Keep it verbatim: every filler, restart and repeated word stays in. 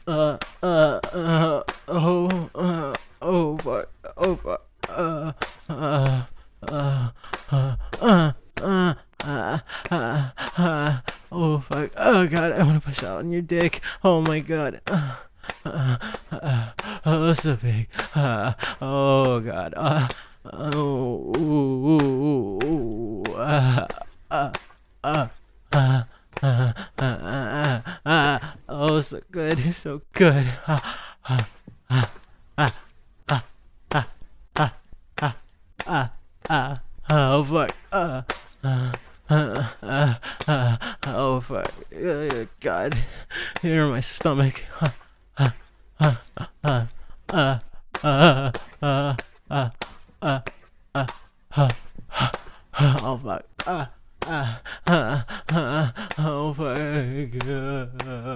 uh, uh, uh, oh, uh, oh, fuck, oh, fuck, uh, uh, uh, uh, uh, uh, uh, uh, uh, oh, fuck, oh, God, I want to push out on your dick, oh, my God, uh, uh, uh, oh, so big, uh, oh, God, uh, oh, ooh, ooh, ooh, uh, uh, uh, uh, uh, uh, uh, uh, oh, so good, so good. Uh, uh, uh, uh, uh, uh, uh, uh, uh, uh, oh, fuck. Uh, uh, uh, uh, uh, oh, fuck. Uh, God, you're in my stomach. Uh, uh, uh, uh, uh, uh, uh, uh, uh, uh, uh, oh, fuck. Uh, uh, uh, uh, oh, fuck.